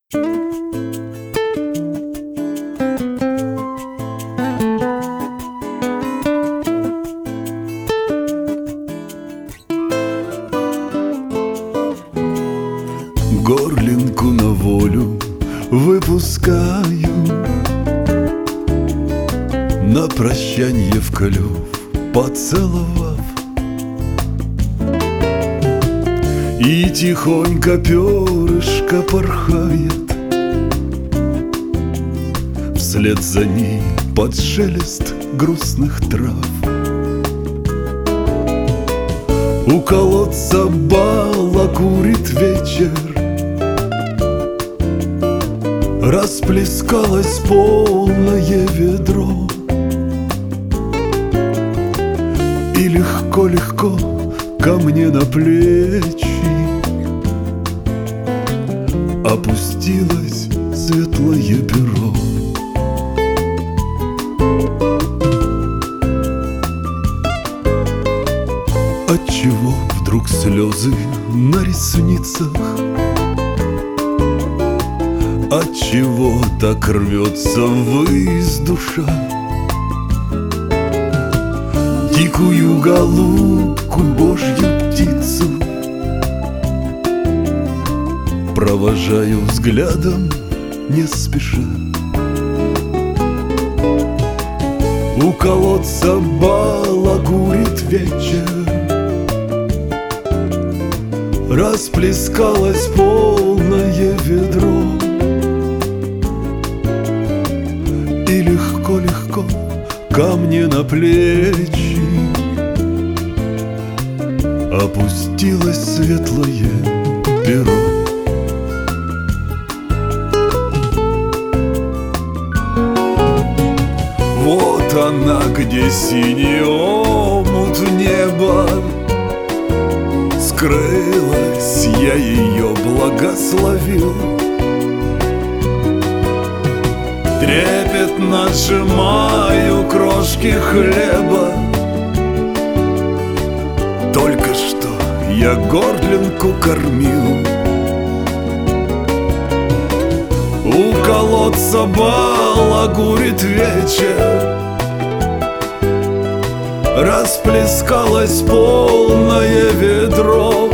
Горлинку на волю выпускаю, на прощанье в клюв поцеловав, и тихонько перышко порхает вслед за ней под шелест грустных трав. У колодца балагурит вечер, расплескалось полное ведро, и легко-легко ко мне на плечи опустилось светлое перо. Отчего вдруг слезы на ресницах? Отчего так рвется ввысь душа? Дикую голубку, божью птицу провожаю взглядом не спеша. У колодца балагурит вечер, расплескалось полное ведро, и легко-легко ко мне на плечи опустилось светлое перо. Вот она, где синий омут неба, скрылась, я ее благословил. Трепетно сжимаю крошки хлеба, только что я горлинку кормил. У колодца балагурит вечер, расплескалось полное ведро,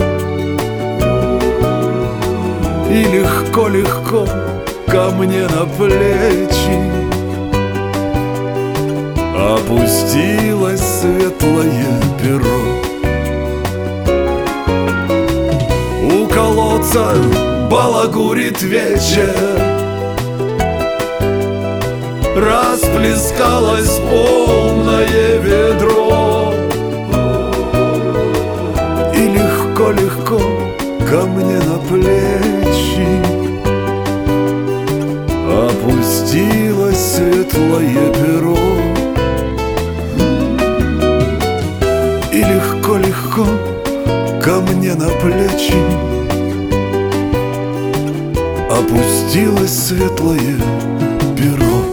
и легко-легко ко мне на плечи опустилось светлое перо. У колодца балагурит вечер, расплескалось полное ведро, и легко-легко ко мне на плечи опустилось светлое перо, и легко-легко ко мне на плечи опустилось светлое перо.